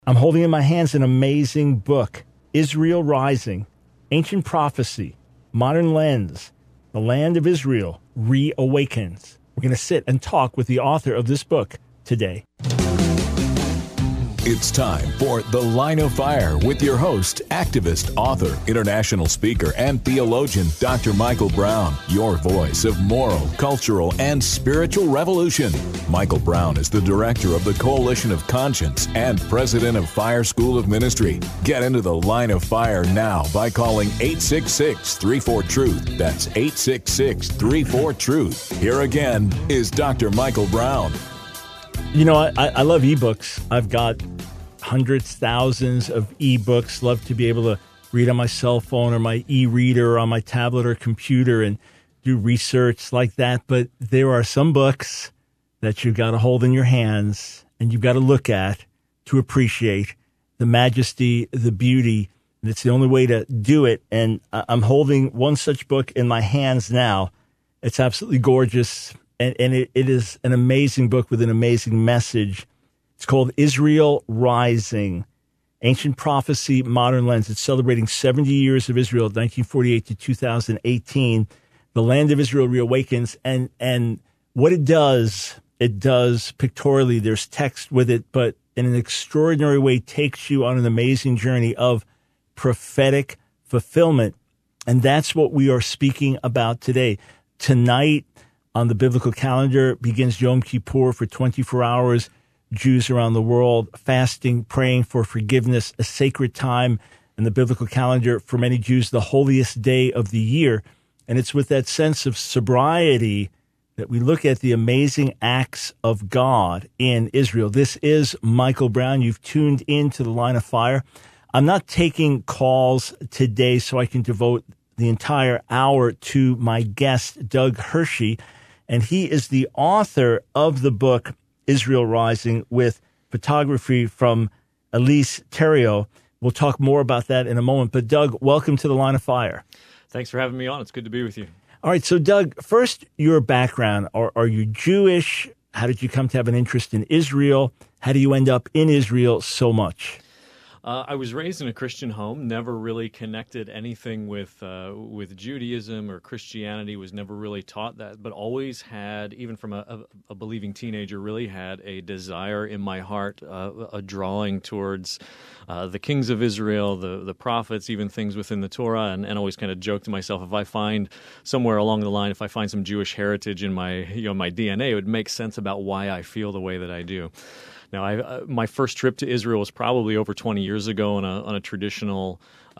I'm holding in my hands an amazing book, Israel Rising, Ancient Prophecy, Modern Lens, The Land of Israel Reawakens. We're going to sit and talk with the author of this book today. It's time for The Line of Fire with your host, activist, author, international speaker, and theologian, Dr. Michael Brown, your voice of moral, cultural, and spiritual revolution. Michael Brown is the director of the Coalition of Conscience and president of Fire School of Ministry. Get into The Line of Fire now by calling 866-34-TRUTH. That's 866-34-TRUTH. Here again is Dr. Michael Brown. You know, I love ebooks. I've got hundreds, thousands of ebooks. Love to be able to read on my cell phone or my e-reader or on my tablet or computer and do research like that. But there are some books that you've got to hold in your hands and you've got to look at to appreciate the majesty, the beauty. And it's the only way to do it. And I'm holding one such book in my hands now. It's absolutely gorgeous. And it is an amazing book with an amazing message. It's called Israel Rising, Ancient Prophecy, Modern Lens. It's celebrating 70 years of Israel, 1948 to 2018. The Land of Israel Reawakens. And what it does pictorially, there's text with it, but in an extraordinary way takes you on an amazing journey of prophetic fulfillment. And that's what we are speaking about today. Tonight, on the biblical calendar, begins Yom Kippur for 24 hours. Jews around the world fasting, praying for forgiveness, a sacred time in the biblical calendar. For many Jews, the holiest day of the year. And it's with that sense of sobriety that we look at the amazing acts of God in Israel. This is Michael Brown. You've tuned into The Line of Fire. I'm not taking calls today so I can devote the entire hour to my guest, Doug Hershey. And he is the author of the book, Israel Rising, with photography from Elise Theriault. We'll talk more about that in a moment. But Doug, welcome to The Line of Fire. Thanks for having me on. It's good to be with you. All right. So Doug, first, your background. Are you Jewish? How did you come to have an interest in Israel? How do you end up in Israel so much? I was raised in a Christian home, never really connected anything with Judaism or Christianity, was never really taught that, but always had, even from a believing teenager, really had a desire in my heart, a drawing towards the kings of Israel, the prophets, even things within the Torah, and always kind of joked to myself, if I find somewhere along the line, if I find some Jewish heritage in my DNA, it would make sense about why I feel the way that I do. Now, my first trip to Israel was probably over 20 years ago on a traditional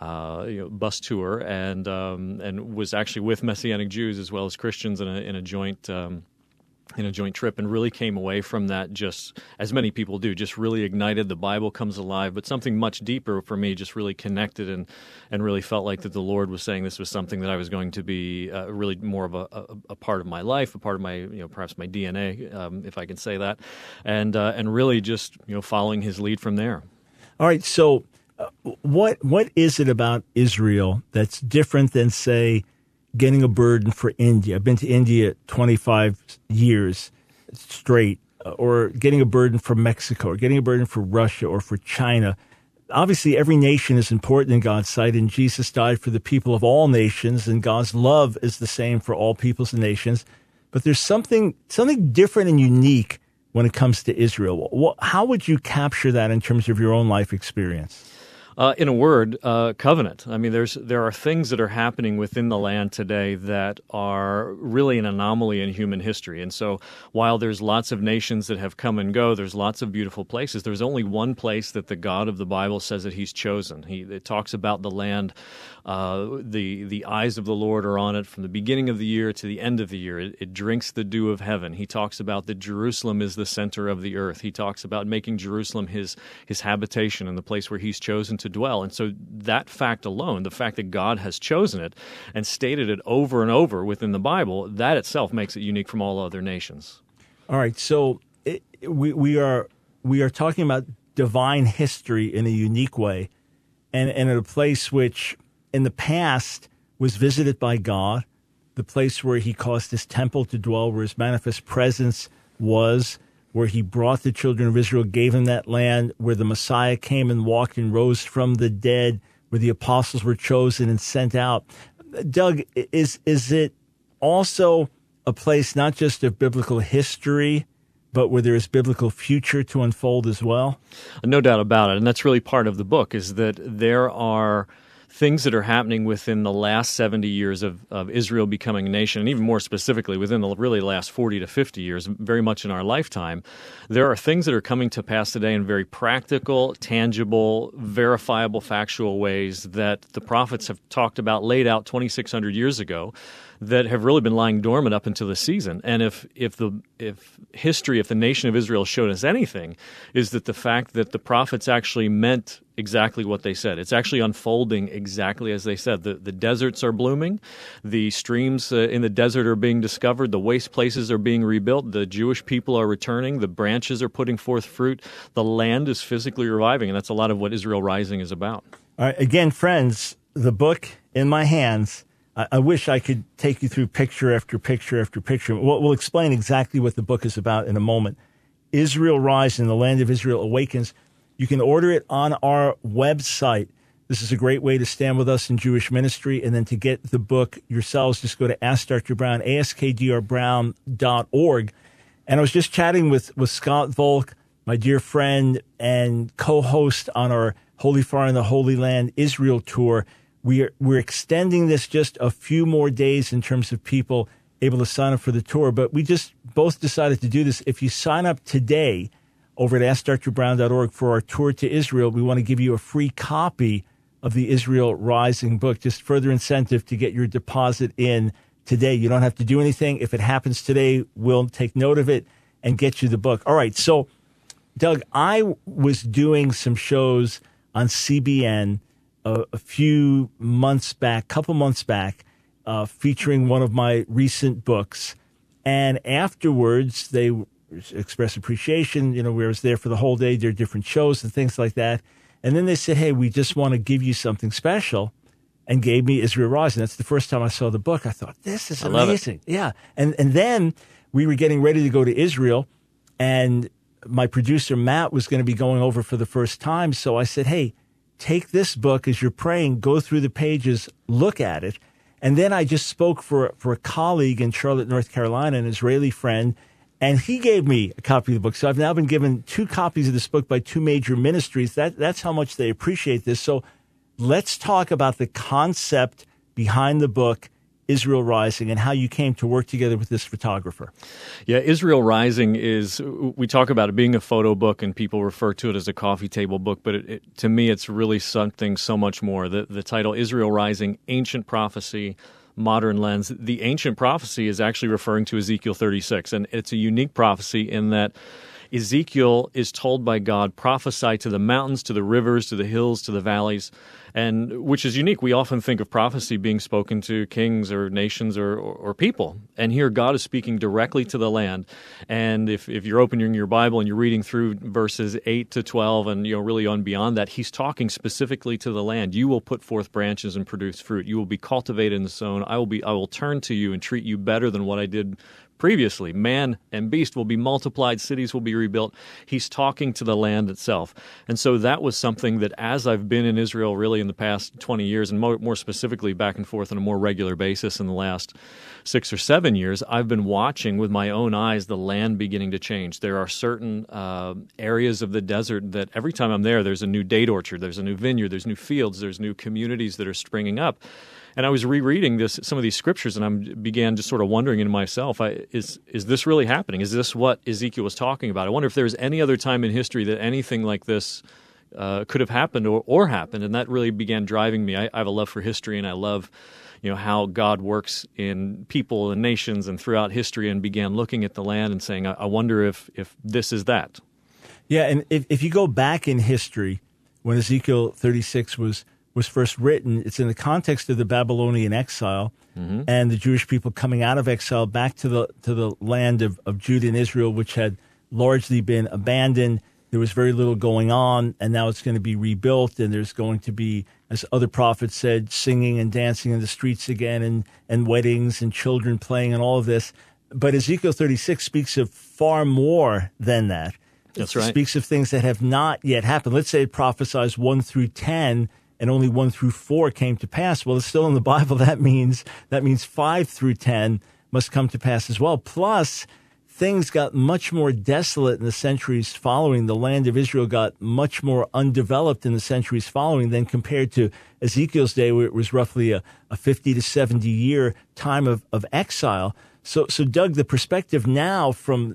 bus tour, and was actually with Messianic Jews as well as Christians in a joint trip, and really came away from that, just as many people do, just really ignited. The Bible comes alive, but something much deeper for me just really connected and really felt like that the Lord was saying this was something that I was going to be really more of a part of my life, a part of my, perhaps my DNA, if I can say that, and really just, following his lead from there. All right. So what is it about Israel that's different than, say, getting a burden for India? I've been to India 25 years straight, or getting a burden for Mexico, or getting a burden for Russia or for China. Obviously, every nation is important in God's sight, and Jesus died for the people of all nations, and God's love is the same for all peoples and nations. But there's something different and unique when it comes to Israel. How would you capture that in terms of your own life experience? In a word, covenant. I mean, there are things that are happening within the land today that are really an anomaly in human history. And so while there's lots of nations that have come and go, there's lots of beautiful places, there's only one place that the God of the Bible says that he's chosen. It talks about the land. The eyes of the Lord are on it from the beginning of the year to the end of the year. It drinks the dew of heaven. He talks about that Jerusalem is the center of the earth. He talks about making Jerusalem his habitation and the place where he's chosen to dwell. And so that fact alone, the fact that God has chosen it and stated it over and over within the Bible, that itself makes it unique from all other nations. All right, so we are talking about divine history in a unique way, and in a place which in the past was visited by God, the place where he caused his temple to dwell, where his manifest presence was, where he brought the children of Israel, gave them that land, where the Messiah came and walked and rose from the dead, where the apostles were chosen and sent out. Doug, is it also a place not just of biblical history, but where there is biblical future to unfold as well? No doubt about it. And that's really part of the book, is that there are things that are happening within the last 70 years of Israel becoming a nation, and even more specifically within the really last 40 to 50 years, very much in our lifetime. There are things that are coming to pass today in very practical, tangible, verifiable, factual ways that the prophets have talked about, laid out 2,600 years ago, that have really been lying dormant up until this season. And if history, if the nation of Israel showed us anything, is that the fact that the prophets actually meant exactly what they said. It's actually unfolding exactly as they said. The deserts are blooming. The streams in the desert are being discovered. The waste places are being rebuilt. The Jewish people are returning. The branches are putting forth fruit. The land is physically reviving, and that's a lot of what Israel Rising is about. All right, again, friends, the book in my hands. I wish I could take you through picture after picture after picture. We'll explain exactly what the book is about in a moment. Israel Rising, the Land of Israel Awakens. You can order it on our website. This is a great way to stand with us in Jewish ministry. And then to get the book yourselves, just go to Ask Dr. Brown, askdrbrown.org. And I was just chatting with Scott Volk, my dear friend and co-host on our Holy Fire in the Holy Land Israel tour. We're extending this just a few more days in terms of people able to sign up for the tour, but we just both decided to do this. If you sign up today over at AskDrBrown.org for our tour to Israel, we want to give you a free copy of the Israel Rising book, just further incentive to get your deposit in today. You don't have to do anything. If it happens today, we'll take note of it and get you the book. All right, so, Doug, I was doing some shows on CBN a couple months back, featuring one of my recent books. And afterwards, they expressed appreciation. You know, we was there for the whole day. There are different shows and things like that. And then they said, hey, we just want to give you something special, and gave me Israel Rising. That's the first time I saw the book. I thought, this is amazing. Yeah. And then we were getting ready to go to Israel, and my producer, Matt, was going to be going over for the first time. So I said, hey, take this book as you're praying, go through the pages, look at it. And then I just spoke for a colleague in Charlotte, North Carolina, an Israeli friend, and he gave me a copy of the book. So I've now been given 2 copies of this book by 2 major ministries. That's how much they appreciate this. So let's talk about the concept behind the book, Israel Rising, and how you came to work together with this photographer. Yeah, Israel Rising we talk about it being a photo book, and people refer to it as a coffee table book, but to me, it's really something so much more. The title, Israel Rising, Ancient Prophecy, Modern Lens. The ancient prophecy is actually referring to Ezekiel 36, and it's a unique prophecy in that Ezekiel is told by God, prophesy to the mountains, to the rivers, to the hills, to the valleys, and which is unique. We often think of prophecy being spoken to kings or nations or people, and here God is speaking directly to the land. And if you're opening your Bible and you're reading through verses 8 to 12 and really on beyond that, he's talking specifically to the land. You will put forth branches and produce fruit. You will be cultivated and sown. I will turn to you and treat you better than what I did previously. Man and beast will be multiplied, cities will be rebuilt. He's talking to the land itself. And so that was something that, as I've been in Israel really in the past 20 years, and more specifically back and forth on a more regular basis in the last 6 or 7 years, I've been watching with my own eyes the land beginning to change. There are certain areas of the desert that every time I'm there's a new date orchard, there's a new vineyard, there's new fields, there's new communities that are springing up. And I was rereading some of these scriptures, and I began just sort of wondering in myself, is this really happening? Is this what Ezekiel was talking about? I wonder if there's any other time in history that anything like this could have happened or happened. And that really began driving me. I have a love for history, and I love how God works in people and nations and throughout history, and began looking at the land and saying, I wonder if this is that. Yeah, and if you go back in history, when Ezekiel 36 was first written, it's in the context of the Babylonian exile and the Jewish people coming out of exile back to the land of Judah and Israel, which had largely been abandoned. There was very little going on, and now it's going to be rebuilt, and there's going to be, as other prophets said, singing and dancing in the streets again, and weddings and children playing and all of this. But Ezekiel 36 speaks of far more than that. That's right. It speaks of things that have not yet happened. Let's say it prophesies 1 through 10, and only 1 through 4 came to pass. Well, it's still in the Bible. That means 5 through 10 must come to pass as well. Plus, things got much more desolate in the centuries following. The land of Israel got much more undeveloped in the centuries following than compared to Ezekiel's day, where it was roughly a 50 to 70 year time of exile. So Doug, the perspective now from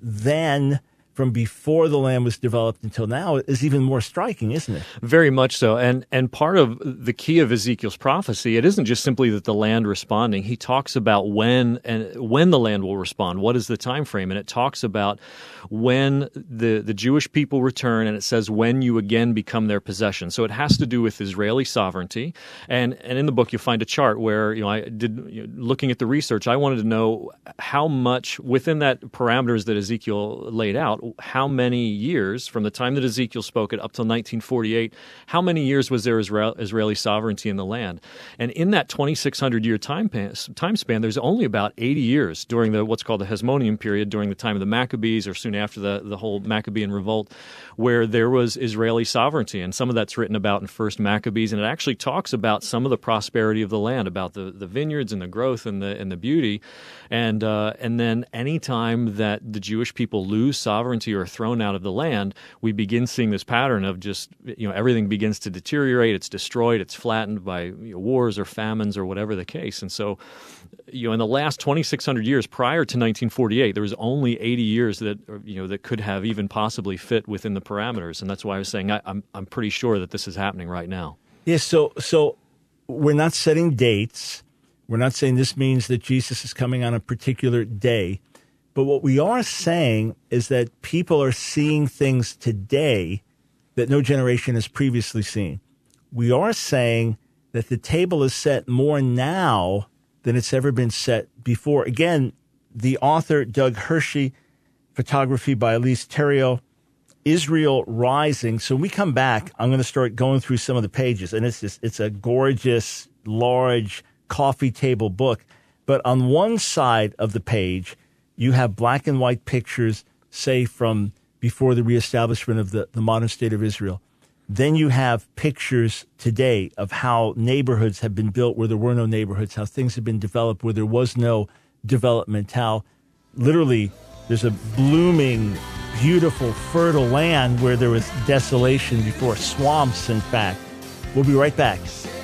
before the land was developed until now is even more striking, isn't it? Very much so. And part of the key of Ezekiel's prophecy, it isn't just simply that the land responding. He talks about when the land will respond. What is the time frame? And it talks about when the Jewish people return, and it says when you again become their possession. So it has to do with Israeli sovereignty. And in the book you'll find a chart where I did looking at the research. I wanted to know how much within that parameters that Ezekiel laid out, how many years from the time that Ezekiel spoke it up till 1948, how many years was there Israeli sovereignty in the land? And in that 2,600-year time span, there's only about 80 years during what's called the Hasmonean period, during the time of the Maccabees or soon after the whole Maccabean revolt, where there was Israeli sovereignty. And some of that's written about in First Maccabees, and it actually talks about some of the prosperity of the land, about the vineyards and the growth and the beauty. And then any time that the Jewish people lose sovereignty or are thrown out of the land, we begin seeing this pattern of just, everything begins to deteriorate, it's destroyed, it's flattened by wars or famines or whatever the case. And so, in the last 2,600 years prior to 1948, there was only 80 years that could have even possibly fit within the parameters. And that's why I was saying I'm pretty sure that this is happening right now. Yes, so we're not setting dates. We're not saying this means that Jesus is coming on a particular day. But what we are saying is that people are seeing things today that no generation has previously seen. We are saying that the table is set more now than it's ever been set before. Again, the author, Doug Hershey, photography by Elise Theriault, Israel Rising. So when we come back, I'm going to start going through some of the pages, and it's a gorgeous, large coffee table book. But on one side of the page, you have black and white pictures, say, from before the reestablishment of the modern state of Israel. Then you have pictures today of how neighborhoods have been built where there were no neighborhoods, how things have been developed where there was no development, how literally there's a blooming, beautiful, fertile land where there was desolation before, swamps, in fact. We'll be right back.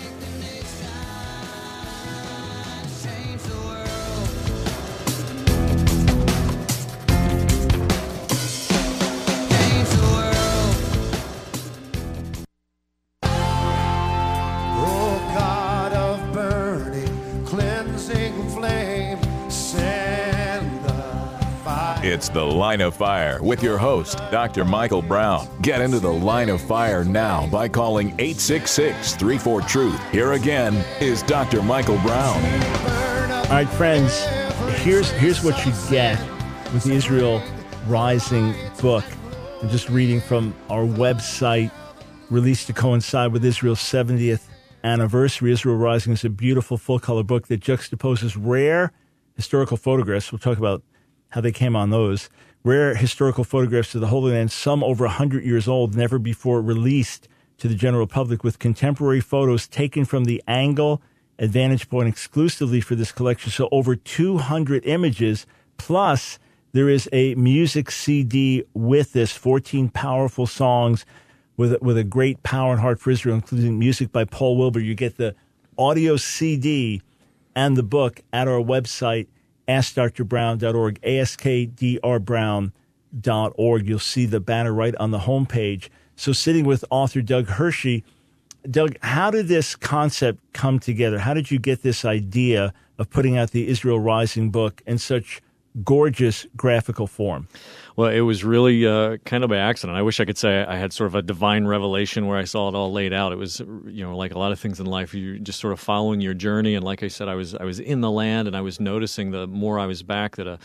It's The Line of Fire with your host, Dr. Michael Brown. Get into the Line of Fire now by calling 866-34-TRUTH. Here again is Dr. Michael Brown. All right, friends, here's what you get with the Israel Rising book. I'm just reading from our website, released to coincide with Israel's 70th anniversary. Israel Rising is a beautiful full-color book that juxtaposes rare historical photographs. We'll talk about how they came on those. Rare historical photographs of the Holy Land, some over 100 years old, never before released to the general public, with contemporary photos taken from the angle and vantage point exclusively for this collection. So over 200 images, plus there is a music CD with this, 14 powerful songs with a great power and heart for Israel, including music by Paul Wilbur. You get the audio CD and the book at our website, AskDrBrown.org, AskDrBrown.org. You'll see the banner right on the homepage. So sitting with author Doug Hershey. Doug, how did this concept come together? How did you get this idea of putting out the Israel Rising book in such gorgeous graphical form? Well, it was really kind of by accident. I wish I could say I had sort of a divine revelation where I saw it all laid out. It was, like a lot of things in life, you're just sort of following your journey. And like I said, I was in the land, and I was noticing the more I was back that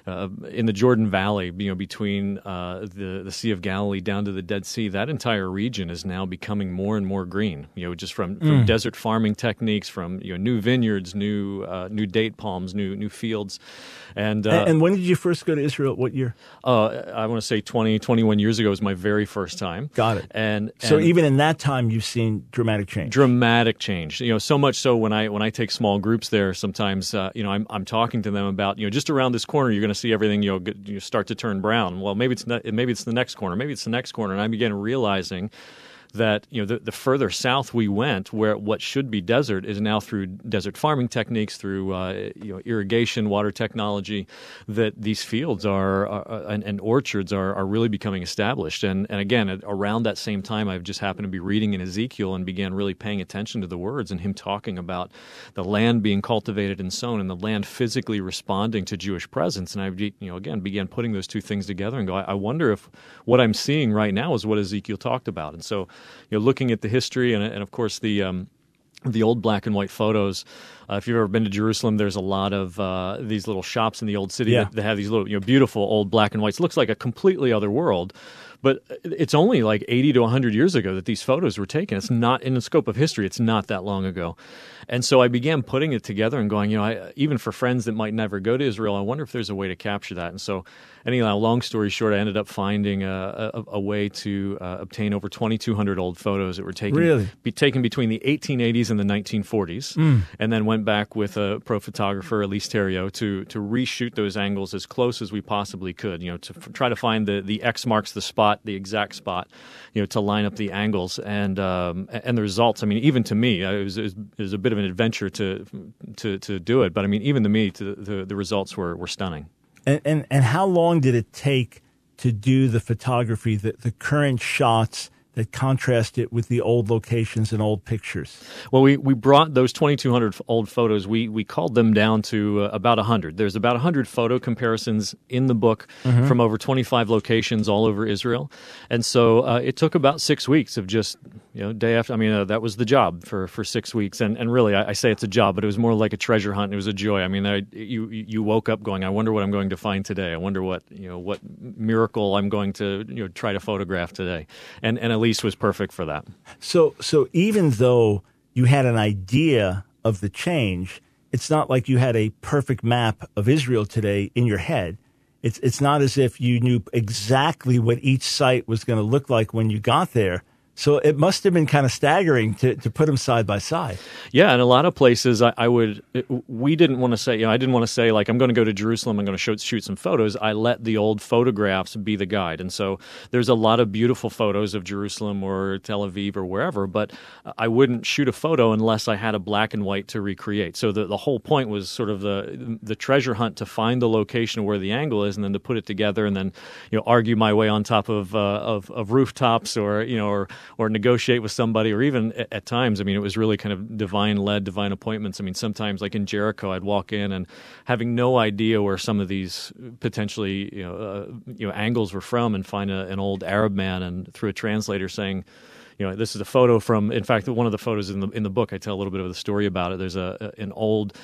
in the Jordan Valley, between the Sea of Galilee down to the Dead Sea, that entire region is now becoming more and more green. Just from desert farming techniques, from new vineyards, new date palms, new fields, and when did you first go to Israel? What year? I want to say 21 years ago was my very first time. Got it. And so even in that time, you've seen dramatic change. Dramatic change. So much so when I take small groups there, sometimes I'm talking to them about just around this corner you're going to see everything you start to turn brown. Well, maybe it's the next corner, and I began realizing that the further south we went, where what should be desert is now through desert farming techniques, through irrigation, water technology, that these fields and orchards are really becoming established. And again, around that same time, I've just happened to be reading in Ezekiel and began really paying attention to the words and him talking about the land being cultivated and sown and the land physically responding to Jewish presence. And I again began putting those two things together and go, I wonder if what I'm seeing right now is what Ezekiel talked about. And so looking at the history and of course the old black and white photos. If you've ever been to Jerusalem, there's a lot of these little shops in the old city that have these little beautiful old black and whites. It looks like a completely other world. But it's only like 80 to 100 years ago that these photos were taken. It's not in the scope of history. It's not that long ago. And so I began putting it together and going, even for friends that might never go to Israel, I wonder if there's a way to capture that. And so anyhow, long story short, I ended up finding a way to obtain over 2,200 old photos that were taken, taken between the 1880s and the 1940s, and then went back with a pro photographer, Elise Theriault, to reshoot those angles as close as we possibly could, to try to find the X marks the spot, the exact spot, to line up the angles and the results. I mean, even to me, it was a bit of an adventure to do it, but I mean, even to me, the results were stunning. And how long did it take to do the photography, the current shots that contrast it with the old locations and old pictures? Well, we brought those 2,200 old photos. We called them down to about 100. There's about 100 photo comparisons in the book from over 25 locations all over Israel. And so it took about 6 weeks of just, day after. I mean, that was the job for 6 weeks. And really, I say it's a job, but it was more like a treasure hunt. It was a joy. I mean, you woke up going, I wonder what I'm going to find today. I wonder what miracle I'm going to try to photograph today. And Elise was perfect for that. So even though you had an idea of the change, it's not like you had a perfect map of Israel today in your head. It's not as if you knew exactly what each site was going to look like when you got there. So it must have been kind of staggering to put them side by side. Yeah, in a lot of places, we didn't want to say, I didn't want to say, like, I'm going to go to Jerusalem, I'm going to shoot some photos. I let the old photographs be the guide. And so there's a lot of beautiful photos of Jerusalem or Tel Aviv or wherever, but I wouldn't shoot a photo unless I had a black and white to recreate. So the whole point was sort of the treasure hunt to find the location where the angle is and then to put it together and then, argue my way on top of rooftops or negotiate with somebody, or even at times, I mean, it was really kind of divine-led, divine appointments. I mean, sometimes, like in Jericho, I'd walk in and having no idea where some of these potentially, angles were from, and find an old Arab man and through a translator saying, this is a photo from. In fact, one of the photos in the book, I tell a little bit of the story about it. There's an old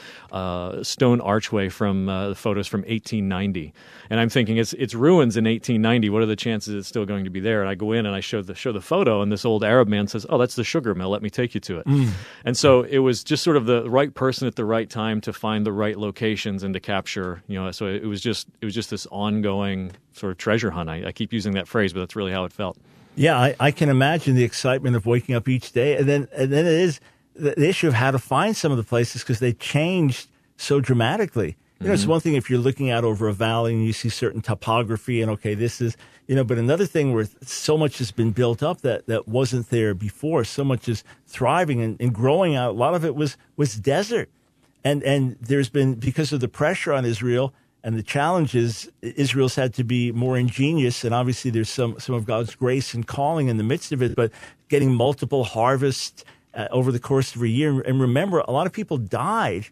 stone archway from the photos from 1890, and I'm thinking it's ruins in 1890. What are the chances it's still going to be there? And I go in and I show the photo, and this old Arab man says, "Oh, that's the sugar mill. Let me take you to it." And so it was just sort of the right person at the right time to find the right locations and to capture. So it was just this ongoing sort of treasure hunt. I keep using that phrase, but that's really how it felt. Yeah, I can imagine the excitement of waking up each day. And then it is the issue of how to find some of the places because they changed so dramatically. It's one thing if you're looking out over a valley and you see certain topography and, okay, this is, but another thing where so much has been built up that wasn't there before. So much is thriving and growing out. A lot of it was desert. And there's been, because of the pressure on Israel, and the challenges, Israel's had to be more ingenious, and obviously there's some of God's grace and calling in the midst of it, but getting multiple harvests over the course of a year. And remember, a lot of people died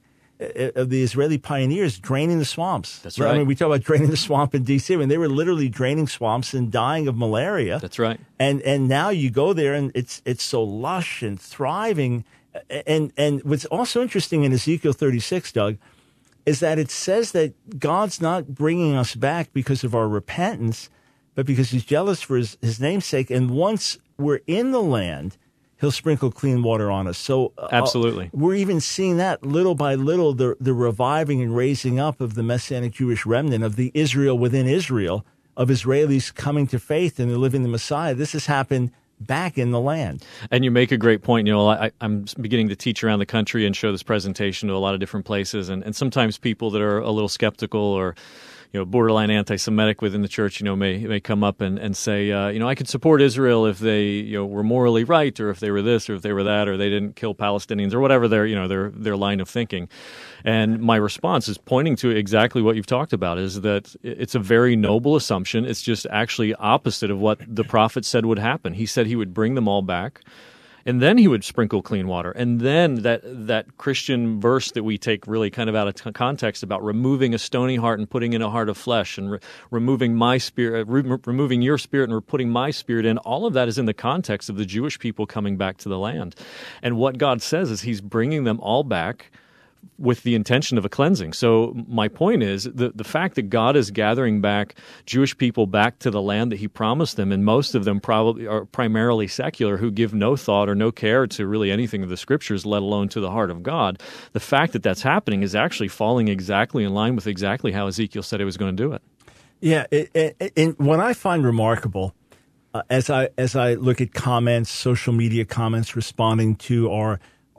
of the Israeli pioneers draining the swamps. That's right. I mean, we talk about draining the swamp in D.C. I mean, they were literally draining swamps and dying of malaria. That's right. And now you go there, and it's so lush and thriving. And what's also interesting in Ezekiel 36, Doug, is that it says that God's not bringing us back because of our repentance, but because he's jealous for his name's sake. And once we're in the land, he'll sprinkle clean water on us. So absolutely, we're even seeing that little by little, the reviving and raising up of the Messianic Jewish remnant, of the Israel within Israel, of Israelis coming to faith and living the Messiah. This has happened back in the land. And you make a great point. You know, I'm beginning to teach around the country and show this presentation to a lot of different places. And sometimes people that are a little skeptical or, borderline anti-Semitic within the church, may come up and say, I could support Israel if they, were morally right, or if they were this, or if they were that, or they didn't kill Palestinians, or whatever their line of thinking. And my response is pointing to exactly what you've talked about, is that it's a very noble assumption. It's just actually opposite of what the prophet said would happen. He said he would bring them all back, and then he would sprinkle clean water. And then that Christian verse that we take really kind of out of context about removing a stony heart and putting in a heart of flesh, and removing my spirit, removing your spirit and putting my spirit in, all of that is in the context of the Jewish people coming back to the land. And what God says is he's bringing them all back with the intention of a cleansing. So my point is the fact that God is gathering back Jewish people back to the land that he promised them, and most of them probably are primarily secular, who give no thought or no care to really anything of the scriptures, let alone to the heart of God. The fact that that's happening is actually falling exactly in line with exactly how Ezekiel said he was going to do it. Yeah, and what I find remarkable, as I look at comments, social media comments responding to our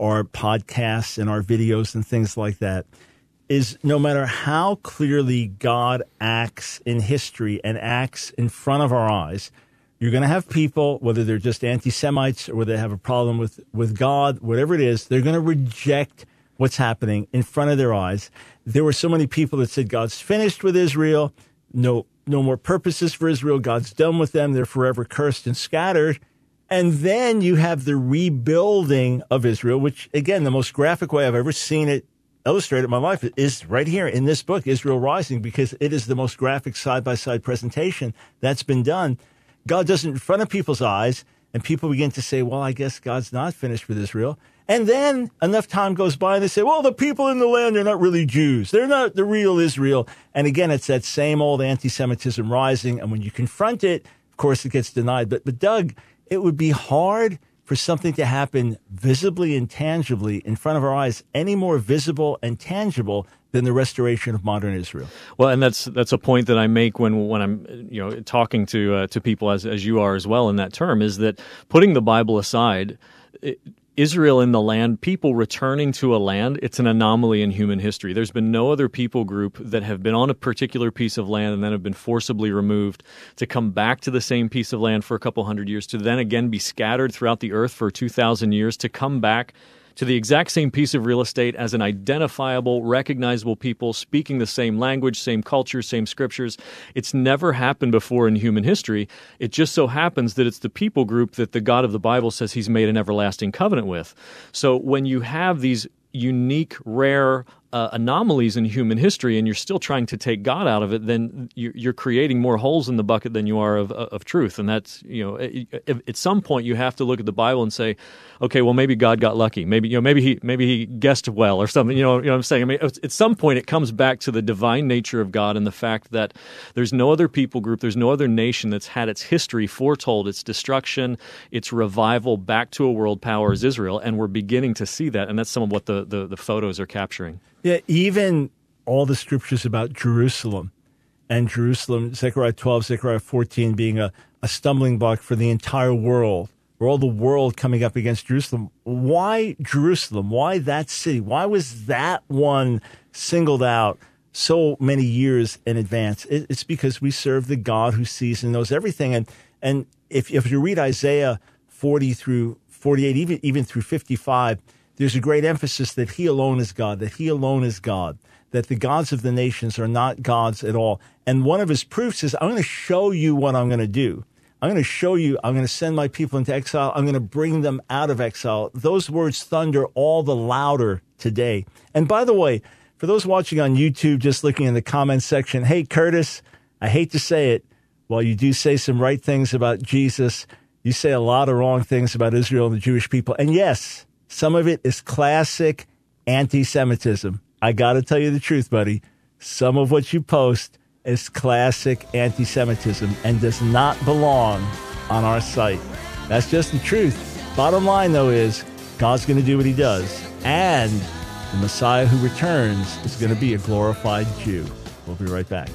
podcasts and our videos and things like that, is no matter how clearly God acts in history and acts in front of our eyes, you're going to have people, whether they're just anti-Semites or whether they have a problem with God, whatever it is, they're going to reject what's happening in front of their eyes. There were so many people that said God's finished with Israel, no more purposes for Israel, God's done with them, they're forever cursed and scattered. And then you have the rebuilding of Israel, which, again, the most graphic way I've ever seen it illustrated in my life is right here in this book, Israel Rising, because it is the most graphic side-by-side presentation that's been done. God does it in front of people's eyes, and people begin to say, well, I guess God's not finished with Israel. And then enough time goes by, and they say, well, the people in the land are not really Jews. They're not the real Israel. And again, it's that same old anti-Semitism rising, and when you confront it, of course, it gets denied. But Doug, it would be hard for something to happen visibly and tangibly in front of our eyes, any more visible and tangible than the restoration of modern Israel. Well, and that's a point that I make when I'm talking to people as you are as well in that term, is that putting the Bible aside, Israel in the land, people returning to a land, it's an anomaly in human history. There's been no other people group that have been on a particular piece of land and then have been forcibly removed to come back to the same piece of land for a couple hundred years, to then again be scattered throughout the earth for 2,000 years, to come back to the exact same piece of real estate as an identifiable, recognizable people speaking the same language, same culture, same scriptures. It's never happened before in human history. It just so happens that it's the people group that the God of the Bible says he's made an everlasting covenant with. So when you have these unique, rare anomalies in human history, and you're still trying to take God out of it, then you're creating more holes in the bucket than you are of truth. And that's, at some point you have to look at the Bible and say, okay, well, maybe God got lucky. Maybe he guessed well or something. You know what I'm saying? I mean, at some point it comes back to the divine nature of God and the fact that there's no other people group, there's no other nation that's had its history foretold, its destruction, its revival back to a world power as Israel. And we're beginning to see that. And that's some of what the photos are capturing. Yeah, even all the scriptures about Jerusalem, Zechariah 12, Zechariah 14 being a stumbling block for the entire world, or all the world coming up against Jerusalem. Why Jerusalem? Why that city? Why was that one singled out so many years in advance? It's because we serve the God who sees and knows everything. And if you read Isaiah 40 through 48, even through 55, there's a great emphasis that he alone is God, that the gods of the nations are not gods at all. And one of his proofs is, I'm going to show you what I'm going to do. I'm going to send my people into exile. I'm going to bring them out of exile. Those words thunder all the louder today. And by the way, for those watching on YouTube, just looking in the comments section, hey, Curtis, I hate to say it, while you do say some right things about Jesus, you say a lot of wrong things about Israel and the Jewish people. And yes, some of it is classic anti-Semitism. I got to tell you the truth, buddy. Some of what you post is classic anti-Semitism and does not belong on our site. That's just the truth. Bottom line, though, is God's going to do what he does. And the Messiah who returns is going to be a glorified Jew. We'll be right back.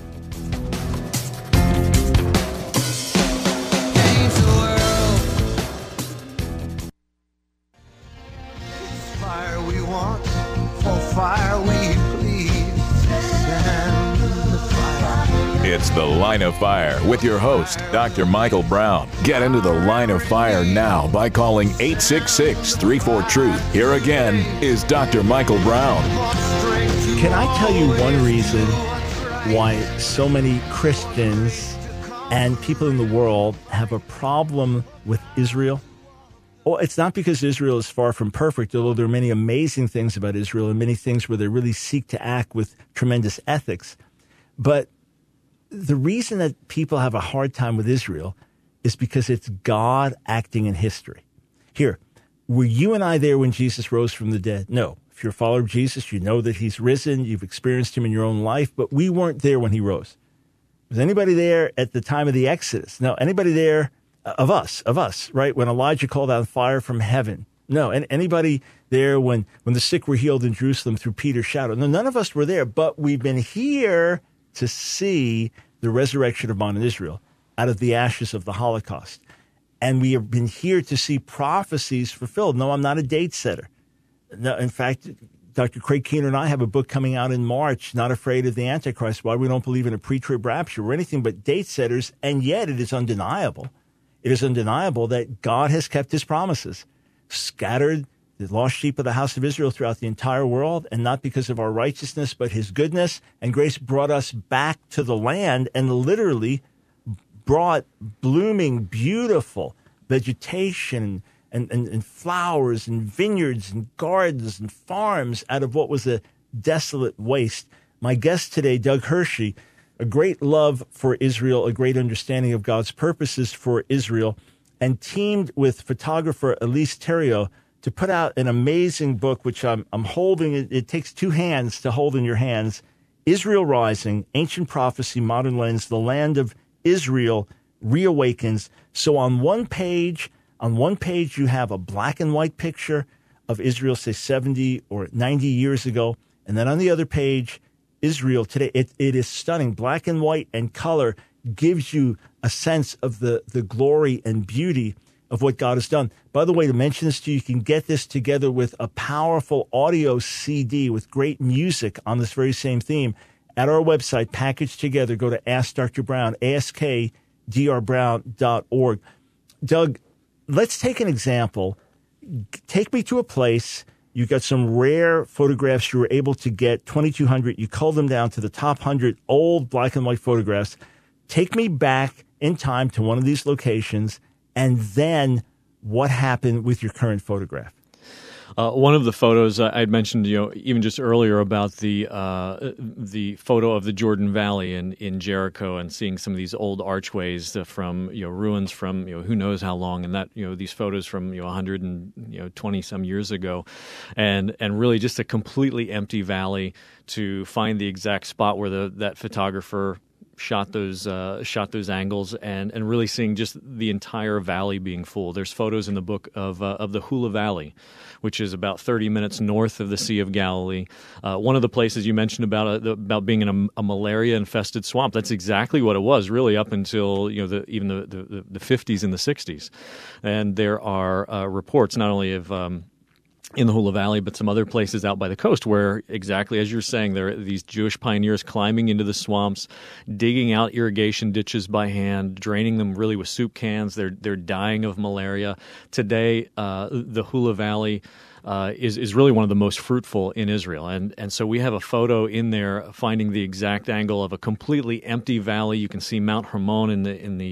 Fire we want, for fire we please. Send the fire. It's The Line of Fire with your host, Dr. Michael Brown. Get into the Line of Fire now by calling 866-34-TRUTH. Here again is Dr. Michael Brown. Can I tell you one reason why so many Christians and people in the world have a problem with Israel? Well, it's not because Israel is far from perfect, although there are many amazing things about Israel and many things where they really seek to act with tremendous ethics. But the reason that people have a hard time with Israel is because it's God acting in history. Here, were you and I there when Jesus rose from the dead? No. If you're a follower of Jesus, you know that he's risen. You've experienced him in your own life, but we weren't there when he rose. Was anybody there at the time of the Exodus? No. Anybody there of us, right? When Elijah called out fire from heaven? No. Anybody there when the sick were healed in Jerusalem through Peter's shadow? No, none of us were there, but we've been here to see the resurrection of modern Israel out of the ashes of the Holocaust. And we have been here to see prophecies fulfilled. No, I'm not a date setter. No, in fact, Dr. Craig Keener and I have a book coming out in March, Not Afraid of the Antichrist, Why We Don't Believe in a Pre-Trib Rapture. We're anything but date setters, and yet it is undeniable. It is undeniable that God has kept his promises, scattered the lost sheep of the house of Israel throughout the entire world, and not because of our righteousness, but his goodness and grace brought us back to the land and literally brought blooming, beautiful vegetation and flowers and vineyards and gardens and farms out of what was a desolate waste. My guest today, Doug Hershey, a great love for Israel, a great understanding of God's purposes for Israel, and teamed with photographer Elise Theriault to put out an amazing book, which I'm holding. It takes two hands to hold in your hands. Israel Rising, Ancient Prophecy, Modern Lens, The Land of Israel Reawakens. So on one page, you have a black and white picture of Israel, say 70 or 90 years ago. And then on the other page, Israel today. It is stunning. Black and white and color gives you a sense of the glory and beauty of what God has done. By the way, to mention this to you, you can get this together with a powerful audio CD with great music on this very same theme at our website, packaged together. Go to Ask Dr. Brown, askdrbrown.org. Doug, let's take an example. Take me to a place. You got some rare photographs you were able to get, 2,200. You culled them down to the top 100 old black and white photographs. Take me back in time to one of these locations, and then what happened with your current photograph? One of the photos I had mentioned, even just earlier about the photo of the Jordan Valley in Jericho, and seeing some of these old archways from ruins from who knows how long, and that these photos from 120 some years ago, and really just a completely empty valley. To find the exact spot where that photographer shot those angles, and really seeing just the entire valley being full. There's photos in the book of the Hula Valley, which is about 30 minutes north of the Sea of Galilee. One of the places you mentioned about being in a malaria-infested swamp. That's exactly what it was, really, up until even the 50s and the 60s. And there are reports not only of in the Hula Valley, but some other places out by the coast where, exactly as you're saying, there are these Jewish pioneers climbing into the swamps, digging out irrigation ditches by hand, draining them really with soup cans. They're dying of malaria. Today, the Hula Valley is really one of the most fruitful in Israel, and so we have a photo in there finding the exact angle of a completely empty valley. You can see Mount Hermon in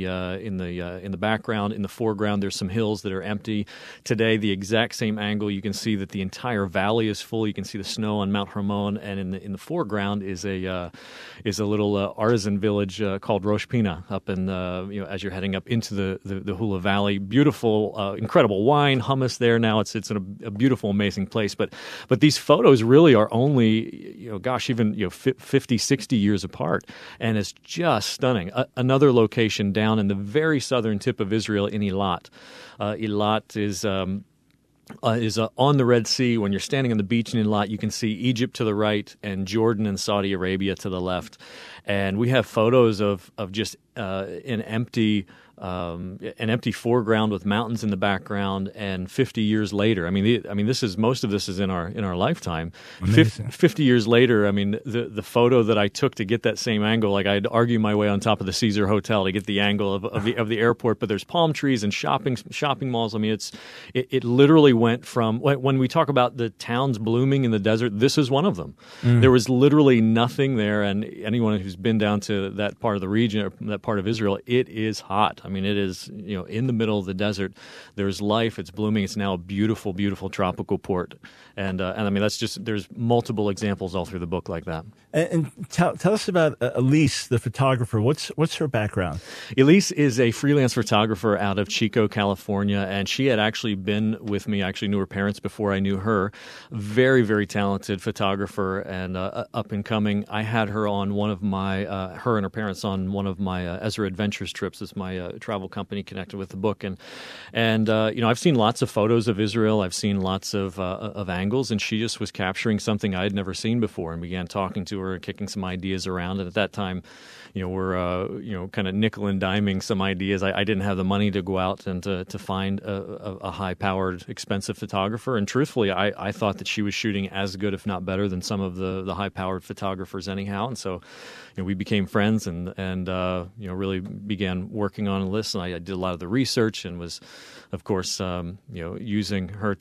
the background. In the foreground, there's some hills that are empty. Today, the exact same angle. You can see that the entire valley is full. You can see the snow on Mount Hermon, and in the foreground is a little artisan village called Rosh Pina up in as you're heading up into the Hula Valley. Beautiful, incredible wine, hummus there. Now it's a beautiful beautiful, amazing place. But these photos really are only, even 50, 60 years apart, and it's just stunning. Another location down in the very southern tip of Israel in Eilat. Eilat is on the Red Sea. When you're standing on the beach in Eilat, you can see Egypt to the right and Jordan and Saudi Arabia to the left. And we have photos of just an empty foreground with mountains in the background. And 50 years later, most of this is in our lifetime. 50 years later, the photo that I took to get that same angle, like I'd argue my way on top of the Caesar Hotel to get the angle of the airport. But there's palm trees and shopping malls. It literally went from, when we talk about the towns blooming in the desert, this is one of them. There was literally nothing there, and anyone who's been down to that part of the region, or that part of Israel, it is hot. It is, in the middle of the desert. There's life. It's blooming. It's now a beautiful, beautiful tropical port. And that's just, there's multiple examples all through the book like that. And tell us about Elise, the photographer. What's her background? Elise is a freelance photographer out of Chico, California, and she had actually been with me. I actually knew her parents before I knew her. Very, very talented photographer and up and coming. I had her on one of my, her and her parents on one of my Ezra Adventures trips. It's my travel company connected with the book, and I've seen lots of photos of Israel. I've seen lots of angles, and she just was capturing something I had never seen before, and began talking to her and kicking some ideas around. And at that time, we're kind of nickel and diming some ideas. I didn't have the money to go out and to find a high-powered, expensive photographer. And truthfully, I thought that she was shooting as good, if not better, than some of the high-powered photographers anyhow. And so we became friends and really began working on a list. And I did a lot of the research and was, of course, using her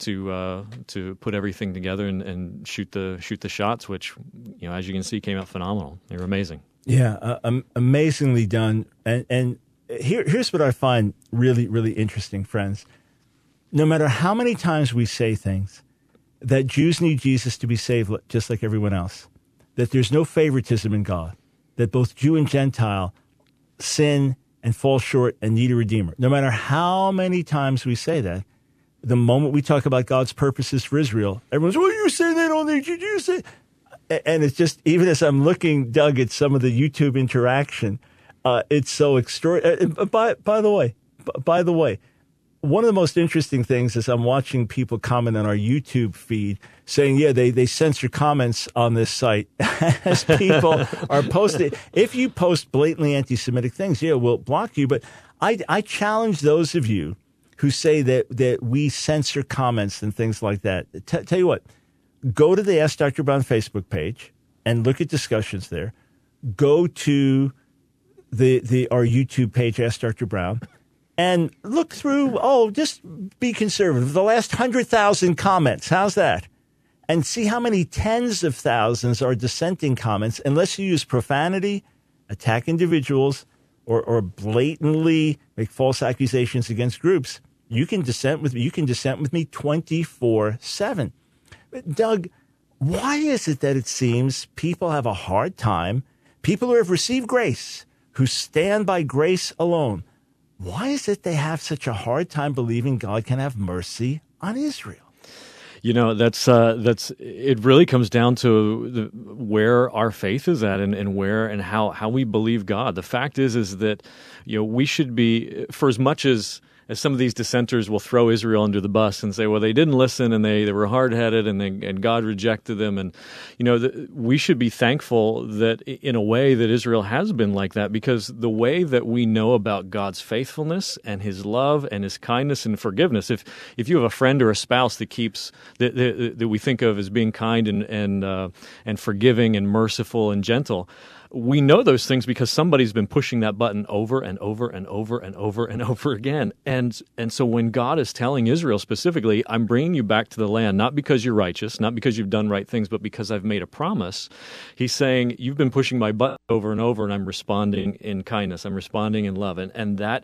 to put everything together and shoot the shots, which, as you can see, came out phenomenal. They were amazing. Yeah, amazingly done. And here's what I find really, really interesting, friends. No matter how many times we say things, that Jews need Jesus to be saved just like everyone else, that there's no favoritism in God, that both Jew and Gentile sin and fall short and need a Redeemer. No matter how many times we say that, the moment we talk about God's purposes for Israel, everyone's, well, you're saying they don't need you. You say. And it's just, even as I'm looking, Doug, at some of the YouTube interaction, it's so extraordinary. By the way, one of the most interesting things is I'm watching people comment on our YouTube feed saying, yeah, they censor comments on this site as people are posting. If you post blatantly anti-Semitic things, yeah, we'll block you. But I challenge those of you who say that we censor comments and things like that. Tell you what. Go to the Ask Dr. Brown Facebook page and look at discussions there. Go to our YouTube page, Ask Dr. Brown, and look through, just be conservative. The last 100,000 comments, how's that? And see how many tens of thousands are dissenting comments, unless you use profanity, attack individuals, or blatantly make false accusations against groups. You can dissent with me. You can dissent with me 24/7. Doug, why is it that it seems people have a hard time, people who have received grace, who stand by grace alone, why is it they have such a hard time believing God can have mercy on Israel? That's it really comes down to where our faith is at and where and how we believe God. The fact is that, we should be, for as much as some of these dissenters will throw Israel under the bus and say, well, they didn't listen and they were hard-headed and God rejected them. And, we should be thankful that in a way that Israel has been like that, because the way that we know about God's faithfulness and his love and his kindness and forgiveness, if you have a friend or a spouse that keeps that we think of as being kind and forgiving and merciful and gentle, we know those things because somebody's been pushing that button over and over and over and over and over again. And so when God is telling Israel specifically, I'm bringing you back to the land, not because you're righteous, not because you've done right things, but because I've made a promise, he's saying, you've been pushing my button over and over, and I'm responding in kindness. I'm responding in love. And that,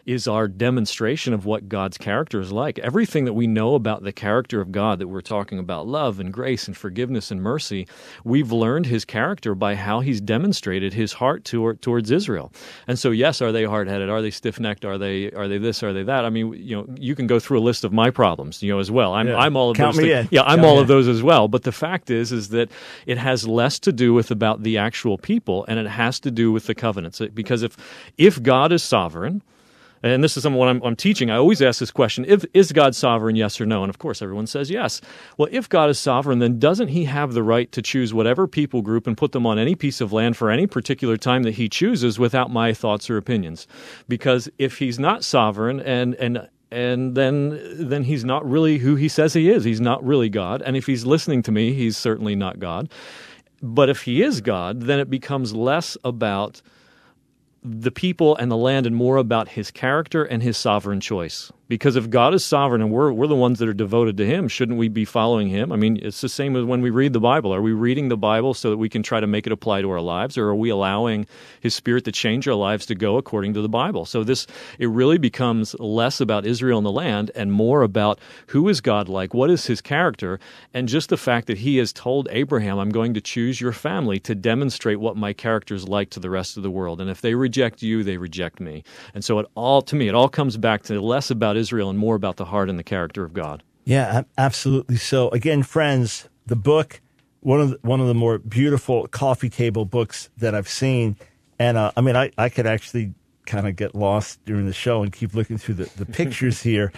is our demonstration of what God's character is like. Everything that we know about the character of God, that we're talking about love and grace and forgiveness and mercy, we've learned his character by how he's demonstrated his heart towards Israel. And so, yes, are they hard-headed? Are they stiff-necked? Are they this? Are they that? I mean, you can go through a list of my problems, as well. I'm all of Count those me things. in. Yeah, I'm Count all me of those as well. But the fact is that it has less to do with about the actual people, and it has to do with the covenants. Because if God is sovereign, and this is something when I'm teaching, I always ask this question, is God sovereign, yes or no? And of course, everyone says yes. Well, if God is sovereign, then doesn't he have the right to choose whatever people group and put them on any piece of land for any particular time that he chooses without my thoughts or opinions? Because if he's not sovereign and then he's not really who he says he is. He's not really God. And if he's listening to me, he's certainly not God. But if he is God, then it becomes less about the people and the land and more about his character and his sovereign choice. Because if God is sovereign and we're the ones that are devoted to him, shouldn't we be following him? I mean, it's the same as when we read the Bible. Are we reading the Bible so that we can try to make it apply to our lives, or are we allowing his Spirit to change our lives to go according to the Bible? So it really becomes less about Israel and the land and more about who is God like, what is his character, and just the fact that he has told Abraham, I'm going to choose your family to demonstrate what my character is like to the rest of the world. And if they reject you, they reject me. And so it all comes back to less about Israel and more about the heart and the character of God. Yeah, absolutely. So again, friends, the book, one of the more beautiful coffee table books that I've seen. And I could actually kind of get lost during the show and keep looking through the pictures here.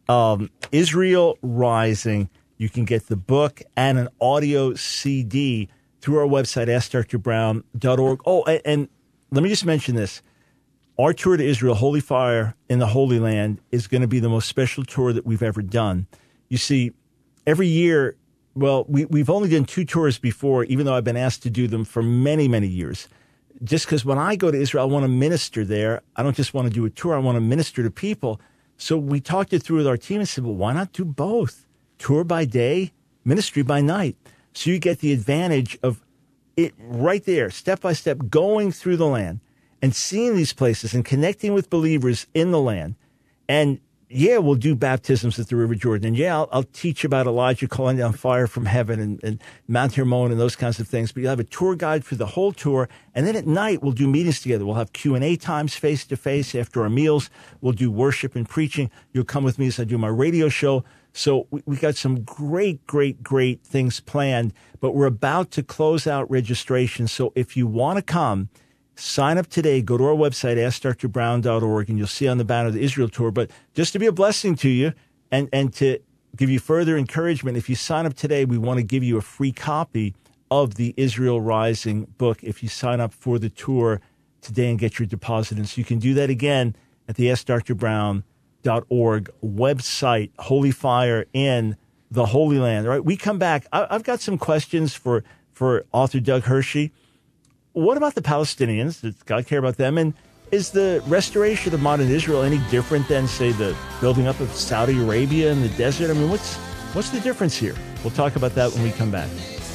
Israel Rising. You can get the book and an audio CD through our website, AskDrBrown.org. Oh, and let me just mention this. Our tour to Israel, Holy Fire in the Holy Land, is going to be the most special tour that we've ever done. You see, every year, well, we've only done 2 tours before, even though I've been asked to do them for many, many years. Just because when I go to Israel, I want to minister there. I don't just want to do a tour. I want to minister to people. So we talked it through with our team and said, well, why not do both? Tour by day, ministry by night. So you get the advantage of it right there, step by step, going through the land and seeing these places and connecting with believers in the land. And yeah, we'll do baptisms at the River Jordan. And yeah, I'll teach about Elijah calling down fire from heaven and Mount Hermon and those kinds of things. But you'll have a tour guide for the whole tour. And then at night, we'll do meetings together. We'll have Q&A times face to face after our meals. We'll do worship and preaching. You'll come with me as I do my radio show. So we got some great things planned. But we're about to close out registration. So if you want to come, sign up today. Go to our website, AskDrBrown.org, and you'll see on the banner the Israel Tour. But just to be a blessing to you and to give you further encouragement, if you sign up today, we want to give you a free copy of the Israel Rising book if you sign up for the tour today and get your deposit. And so you can do that again at the AskDrBrown.org website, Holy Fire in the Holy Land. All right, we come back. I've got some questions for author Doug Hershey. What about the Palestinians? Does God care about them? And is the restoration of modern Israel any different than, say, the building up of Saudi Arabia in the desert? I mean, what's the difference here? We'll talk about that when we come back.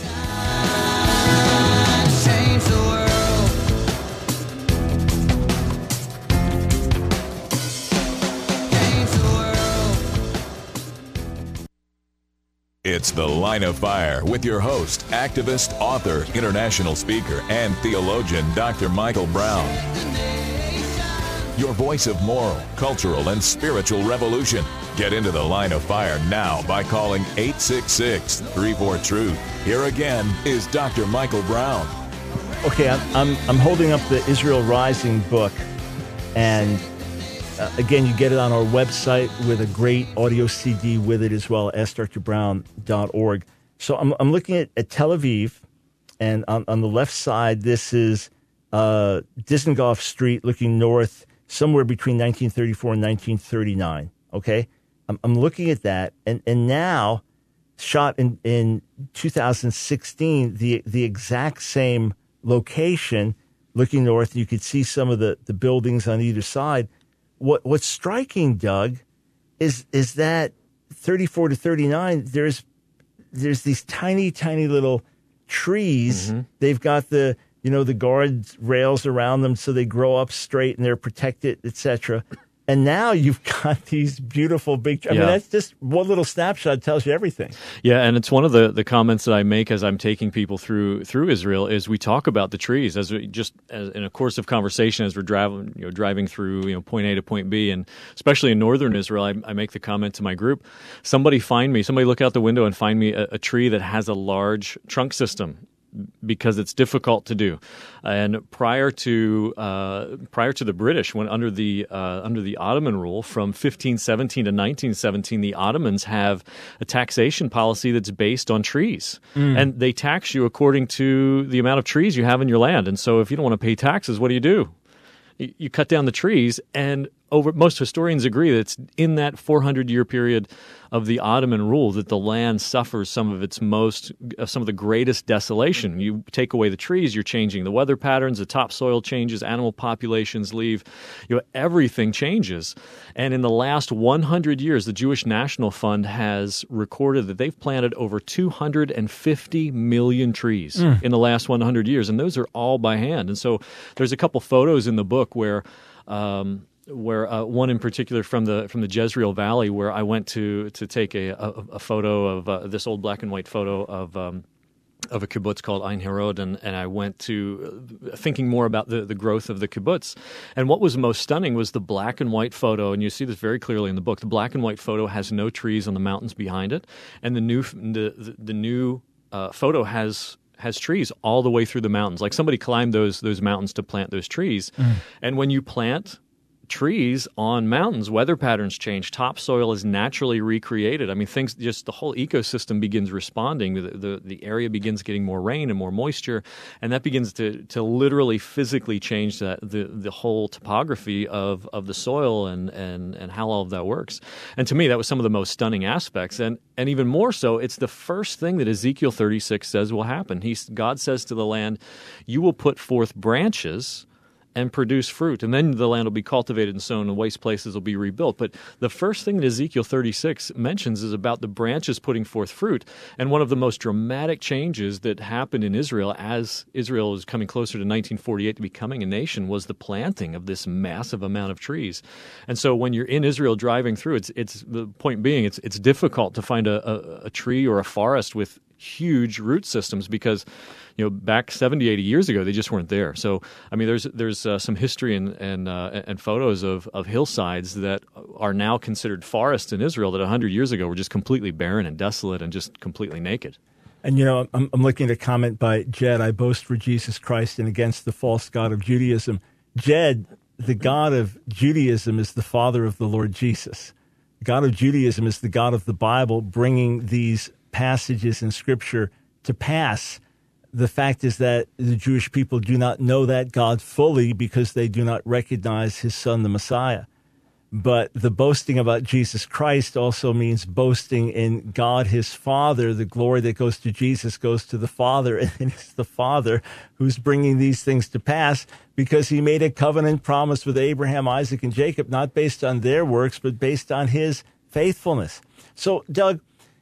Change the world. It's The Line of Fire with your host, activist, author, international speaker, and theologian, Dr. Michael Brown. Your voice of moral, cultural, and spiritual revolution. Get into The Line of Fire now by calling 866-34-TRUTH. Here again is Dr. Michael Brown. Okay, I'm holding up the Israel Rising book, and again, you get it on our website with a great audio CD with it as well, AskDrBrown.org. So I'm looking at Tel Aviv, and on the left side, this is Dizengoff Street looking north, somewhere between 1934 and 1939, okay? I'm looking at that, and now, shot in 2016, the exact same location, looking north, you could see some of the buildings on either side. What's striking, Doug, is that 34 to 39, there's these tiny little trees. Mm-hmm. They've got the guard rails around them so they grow up straight and they're protected, etc. And now you've got these beautiful big. I mean, that's just one little snapshot tells you everything. Yeah, and it's one of the comments that I make as I'm taking people through Israel is we talk about the trees as in a course of conversation as we're driving through point A to point B, and especially in northern Israel, I make the comment to my group: somebody look out the window and find me a tree that has a large trunk system, because it's difficult to do. And prior to the British, when under the Ottoman rule from 1517 to 1917, the Ottomans have a taxation policy that's based on trees, and they tax you according to the amount of trees you have in your land. And so, if you don't want to pay taxes, what do? You cut down the trees, and most historians agree that it's in that 400-year period of the Ottoman rule that the land suffers some of the greatest desolation. You take away the trees, you're changing the weather patterns, the topsoil changes, animal populations leave, everything changes. And in the last 100 years, the Jewish National Fund has recorded that they've planted over 250 million trees in the last 100 years, and those are all by hand. And so there's a couple photos in the book where one in particular from the Jezreel Valley, where I went to take a photo of this old black and white photo of a kibbutz called Ein Herod, and I went to thinking more about the growth of the kibbutz. And what was most stunning was the black and white photo, and you see this very clearly in the book. The black and white photo has no trees on the mountains behind it, and the new photo has trees all the way through the mountains. Like somebody climbed those mountains to plant those trees. And when you plant trees on mountains, weather patterns change. Topsoil is naturally recreated. I mean, the whole ecosystem begins responding. The area begins getting more rain and more moisture, and that begins to literally physically change the whole topography of the soil and how all of that works. And to me, that was some of the most stunning aspects. And even more so, it's the first thing that Ezekiel 36 says will happen. God says to the land, "You will put forth branches and produce fruit, and then the land will be cultivated and sown, and waste places will be rebuilt." But the first thing that Ezekiel 36 mentions is about the branches putting forth fruit. And one of the most dramatic changes that happened in Israel as Israel was coming closer to 1948 to becoming a nation was the planting of this massive amount of trees. And so when you're in Israel driving through, it's the point being, it's difficult to find a tree or a forest with huge root systems because back 70, 80 years ago, they just weren't there. So, I mean, there's some history and photos of hillsides that are now considered forests in Israel that 100 years ago were just completely barren and desolate and just completely naked. And, I'm looking at a comment by Jed. "I boast for Jesus Christ and against the false god of Judaism." Jed, the God of Judaism is the father of the Lord Jesus. The God of Judaism is the God of the Bible, bringing these passages in Scripture to pass. The fact is that the Jewish people do not know that God fully because they do not recognize his son, the Messiah. But the boasting about Jesus Christ also means boasting in God, his Father. The glory that goes to Jesus goes to the Father, and it's the Father who's bringing these things to pass because he made a covenant promise with Abraham, Isaac, and Jacob, not based on their works, but based on his faithfulness. So, Doug,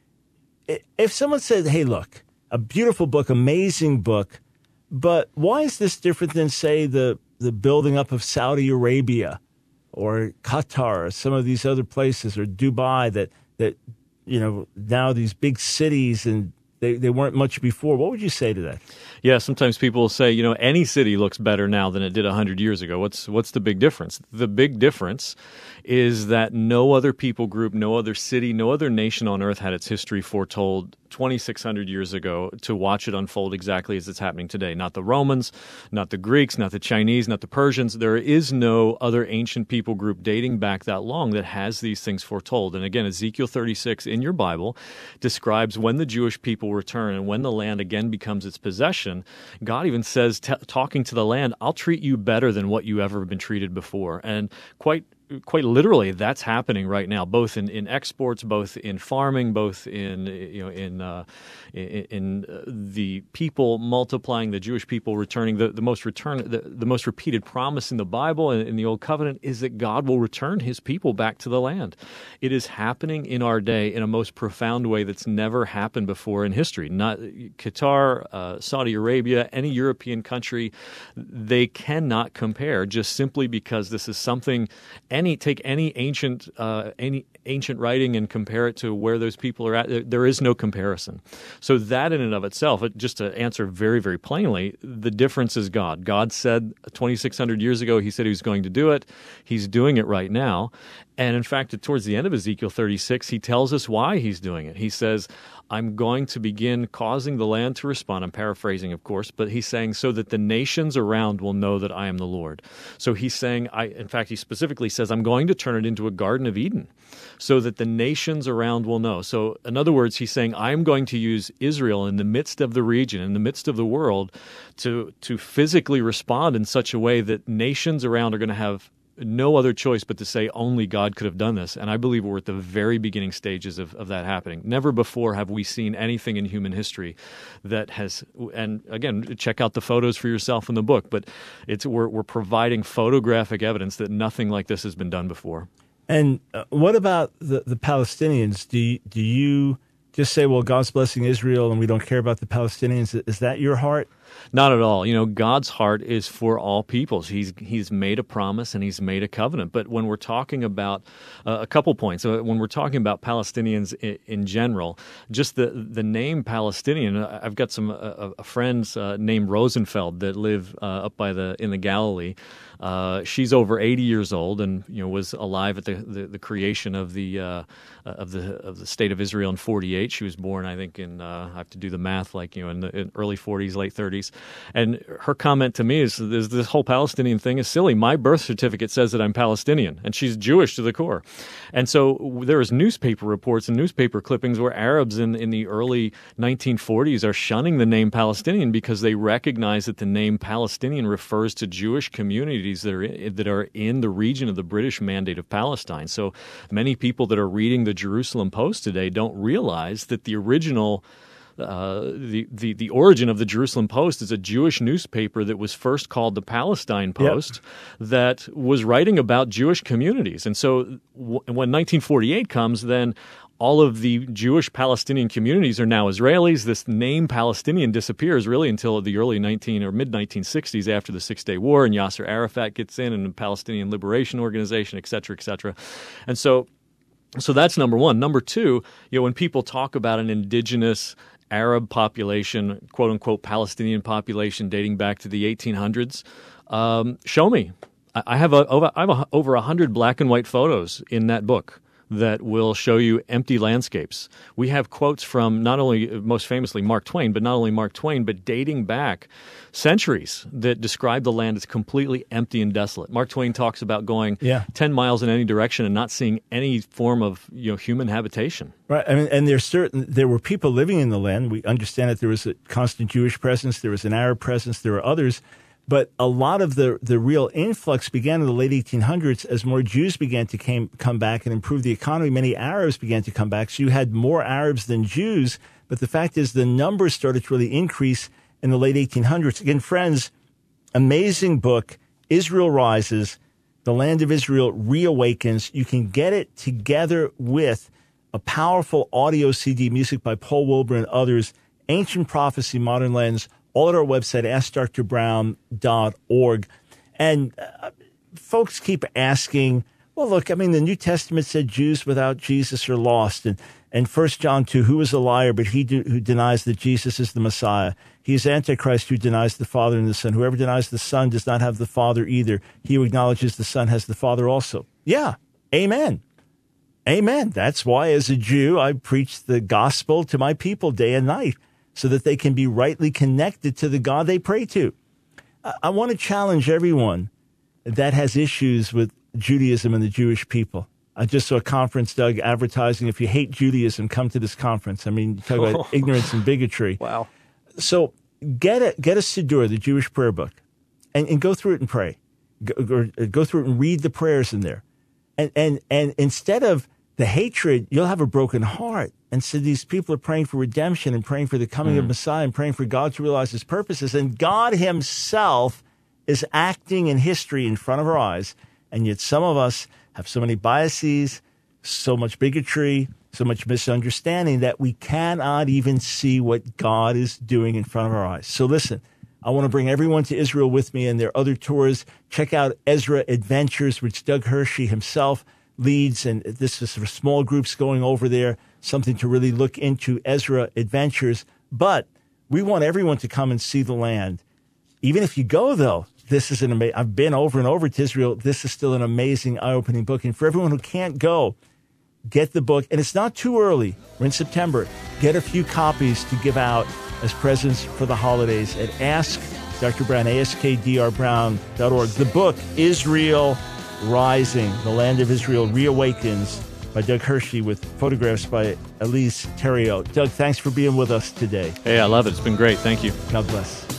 if someone said, "Hey, look, a beautiful book, amazing book, but why is this different than, say, the building up of Saudi Arabia or Qatar or some of these other places or Dubai that now these big cities and they weren't much before"? What would you say to that? Yeah, sometimes people will say, any city looks better now than it did 100 years ago. What's the big difference? The big difference is that no other people group, no other city, no other nation on earth had its history foretold 2,600 years ago to watch it unfold exactly as it's happening today. Not the Romans, not the Greeks, not the Chinese, not the Persians. There is no other ancient people group dating back that long that has these things foretold. And again, Ezekiel 36 in your Bible describes when the Jewish people return and when the land again becomes its possession. God even says, talking to the land, "I'll treat you better than what you ever been treated before." And quite literally, that's happening right now, both in exports, both in farming, both in the people multiplying, the Jewish people returning. The most repeated promise in the Bible and in the Old Covenant is that God will return his people back to the land. It is happening in our day in a most profound way that's never happened before in history. Not Qatar, Saudi Arabia, any European country, they cannot compare just simply because this is something take any ancient writing and compare it to where those people are at, there is no comparison. So that in and of itself, just to answer very, very plainly, the difference is God. God said 2,600 years ago, he said he was going to do it. He's doing it right now. And in fact, towards the end of Ezekiel 36, he tells us why he's doing it. He says, I'm going to begin causing the land to respond. I'm paraphrasing, of course, but he's saying so that the nations around will know that I am the Lord. So he's saying, in fact, he specifically says, I'm going to turn it into a Garden of Eden so that the nations around will know. So in other words, he's saying, I'm going to use Israel in the midst of the region, in the midst of the world, to physically respond in such a way that nations around are going to have no other choice but to say only God could have done this. And I believe we're at the very beginning stages of that happening. Never before have we seen anything in human history that has, and again, check out the photos for yourself in the book, but we're providing photographic evidence that nothing like this has been done before. And what about the Palestinians? Do you just say, well, God's blessing Israel and we don't care about the Palestinians? Is that your heart? Not at all. God's heart is for all peoples. He's made a promise and he's made a covenant. But when we're talking about a couple points, when we're talking about Palestinians in general, just the name Palestinian, I've got some friends named Rosenfeld that live up in the Galilee. She's over 80 years old and was alive at the creation of the state of Israel in 48. She was born, I think, in I have to do the math, in the early 40s, late 30s. And her comment to me is this whole Palestinian thing is silly. My birth certificate says that I'm Palestinian, and she's Jewish to the core. And so there is newspaper reports and newspaper clippings where Arabs in the early 1940s are shunning the name Palestinian because they recognize that the name Palestinian refers to Jewish communities that are in the region of the British Mandate of Palestine. So many people that are reading the Jerusalem Post today don't realize that the original the origin of the Jerusalem Post is a Jewish newspaper that was first called the Palestine Post that was writing about Jewish communities. And so when 1948 comes, then all of the Jewish Palestinian communities are now Israelis. This name Palestinian disappears really until the early mid-1960s after the Six-Day War, and Yasser Arafat gets in and the Palestinian Liberation Organization, et cetera, et cetera. And so that's number one. Number two, when people talk about an indigenous Arab population, quote-unquote Palestinian population dating back to the 1800s, show me. I have over 100 black and white photos in that book that will show you empty landscapes. We have quotes from not only, most famously, Mark Twain, but dating back centuries that describe the land as completely empty and desolate. Mark Twain talks about going 10 miles in any direction and not seeing any form of human habitation. Right. I mean, and there were people living in the land. We understand that there was a constant Jewish presence, there was an Arab presence, there were others. But a lot of the real influx began in the late 1800s as more Jews began to come back and improve the economy. Many Arabs began to come back. So you had more Arabs than Jews. But the fact is the numbers started to really increase in the late 1800s. Again, friends, amazing book, Israel Rises, The Land of Israel Reawakens. You can get it together with a powerful audio CD, music by Paul Wilbur and others, Ancient Prophecy, Modern Lens, all at our website, AskDrBrown.org. And folks keep asking, well, look, I mean, the New Testament said Jews without Jesus are lost. And 1 John 2, who is a liar, but he who denies that Jesus is the Messiah. He is Antichrist who denies the Father and the Son. Whoever denies the Son does not have the Father either. He who acknowledges the Son has the Father also. Yeah, amen. Amen. That's why, as a Jew, I preach the gospel to my people day and night, so that they can be rightly connected to the God they pray to. I want to challenge everyone that has issues with Judaism and the Jewish people. I just saw a conference, Doug, advertising, if you hate Judaism, come to this conference. I mean, you talk about ignorance and bigotry. Wow. So get a Siddur, the Jewish prayer book, and go through it and pray. Go through it and read the prayers in there. And instead of the hatred, you'll have a broken heart. And so these people are praying for redemption and praying for the coming of Messiah and praying for God to realize his purposes. And God himself is acting in history in front of our eyes. And yet some of us have so many biases, so much bigotry, so much misunderstanding that we cannot even see what God is doing in front of our eyes. So listen, I want to bring everyone to Israel with me and their other tours. Check out Ezra Adventures, which Doug Hershey himself leads, and this is for small groups going over there, something to really look into, Ezra Adventures. But we want everyone to come and see the land. Even if you go, though, this is an amazing, I've been over and over to Israel. This is still an amazing, eye-opening book. And for everyone who can't go, get the book. And it's not too early. We're in September. Get a few copies to give out as presents for the holidays at Ask Dr. Brown, askdrbrown.org. The book, Israel Rising, The Land of Israel Reawakens, by Doug Hershey, with photographs by Elise Theriault. Doug, thanks for being with us today. Hey, I love it. It's been great. Thank you. God bless.